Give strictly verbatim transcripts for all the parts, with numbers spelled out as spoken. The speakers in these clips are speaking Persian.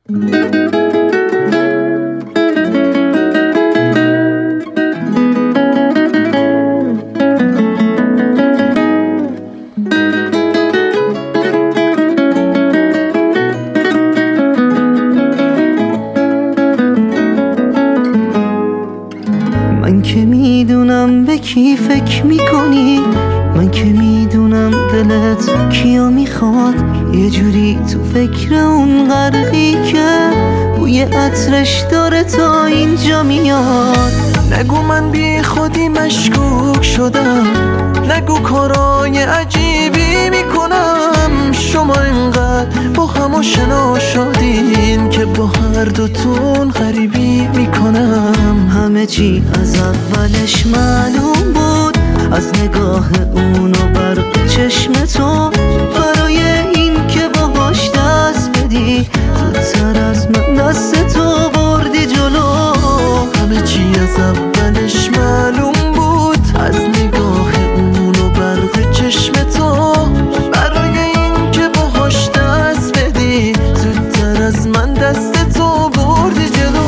من که میدونم به کی فکر میکنی، من که میدونم دلت کیا میخواد، یه جوری تو فکر اون غرقی که بوی عطرش داره تا اینجا میاد. نگو من بی خودی مشکوک شدم، نگو کارای عجیبی میکنم. شما اینقدر با هم آشنا شدین که با هر دوتون غریبی میکنم. همه چی از اولش معلوم بود، از نگاه اون و برق چشم تو، برای این که باهاش دست بدی زودتر از من دست تو بردی جلو. همه چی از اولش معلوم بود، از نگاه اون و برق چشم تو، برای این که باهاش دست بدی زودتر از من دست تو بردی جلو.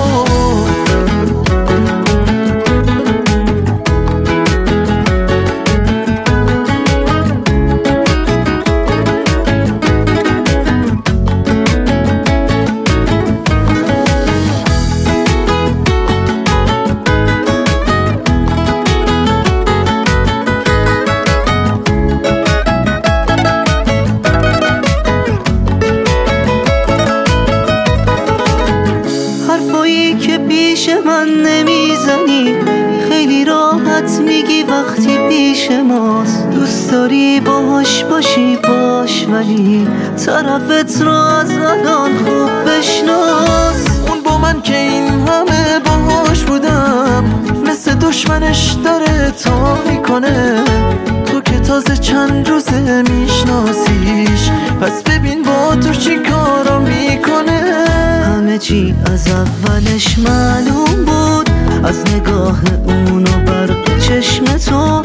حرفایی که پیش من نمیزنی خیلی راحت میگی وقتی پیش ماست. دوست داری باهاش باشی باش، ولی طرفت رو از الان خوب بشناس. اون با من که این همه باهاش بودم مثل دشمنش داره تا میکنه. تو که تازه چند روزه میشناسیش، پس ببین با تو چی کارا میکنه. همه چی از اولش معلوم بود، از نگاه اون و برق چشم تو،